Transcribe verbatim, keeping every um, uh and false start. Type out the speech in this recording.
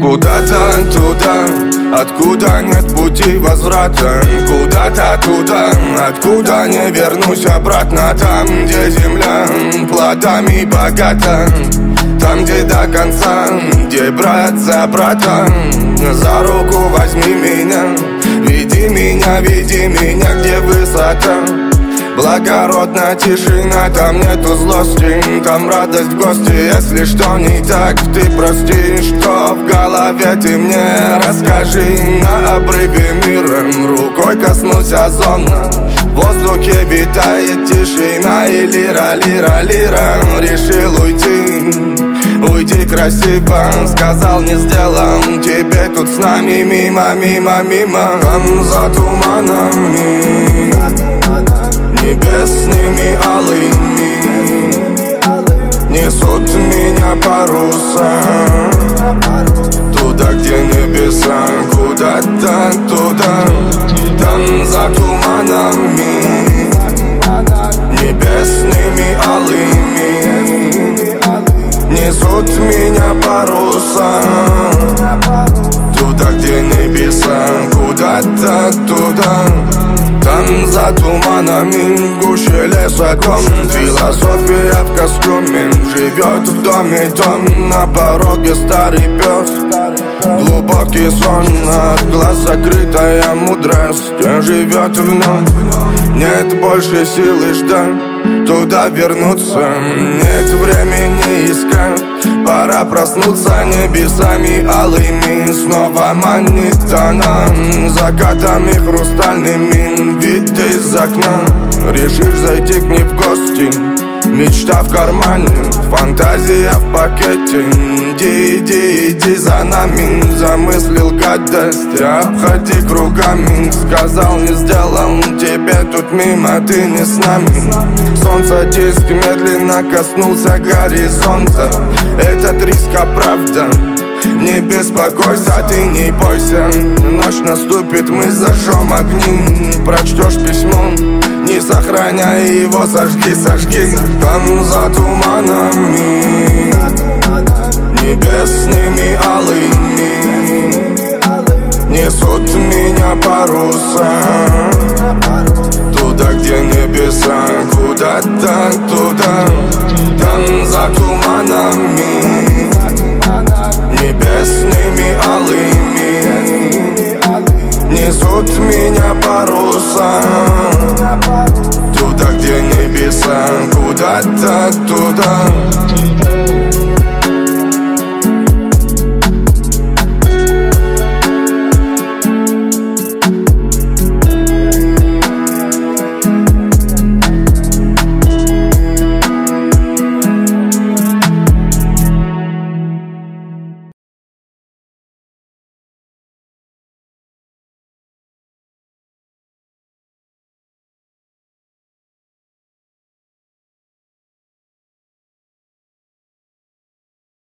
Куда-то туда, откуда нет пути возврата. Куда-то туда, откуда не вернусь обратно. Там, где земля плодами богата, там, где до конца, где брат за брата. За руку возьми меня, веди меня, веди меня, где высота. Благородная тишина, там нету злости, там радость в гости. Если что не так, ты прости, что в голове ты мне расскажи. На обрыве мира рукой коснусь озона, в воздухе витает тишина. И лира, лира, лира, решил уйти, уйти красиво. Сказал, не сделал, тебе тут с нами мимо, мимо, мимо. Там за туманами небесными алыми несут меня паруса. Туда, где небеса, куда-то туда. Там за туманами небесными алыми несут меня паруса. Туда, где небеса, куда-то туда. Там за туманами, гуще леса ком. Философия в костюме живет в доме том. На пороге старый пес, глубокий сон, от глаз закрытая мудрость живет вновь. Нет больше силы ждать, туда вернуться. Нет времени искать, пора проснуться. Небесами алыми снова манит она, закатами хрустальными вид из окна. Решишь зайти к ней в гости, мечта в кармане, фантазия в пакете. Иди, иди, иди за нами, замыслил гадость, обходи кругами. Сказал, не сделал, тебе тут мимо, ты не с нами. Солнце диск медленно коснулся горизонта. Этот риск оправдан, не беспокойся, ты не бойся. Ночь наступит, мы зажжем огни. Прочтешь письмо, не сохраняй его, сожги, сожги. Там за туманами небесными алыми несут меня паруса. Туда, где небеса, куда-то туда. Там за туманами небесными алыми несут меня паруса. Туда, где небеса, куда-то туда.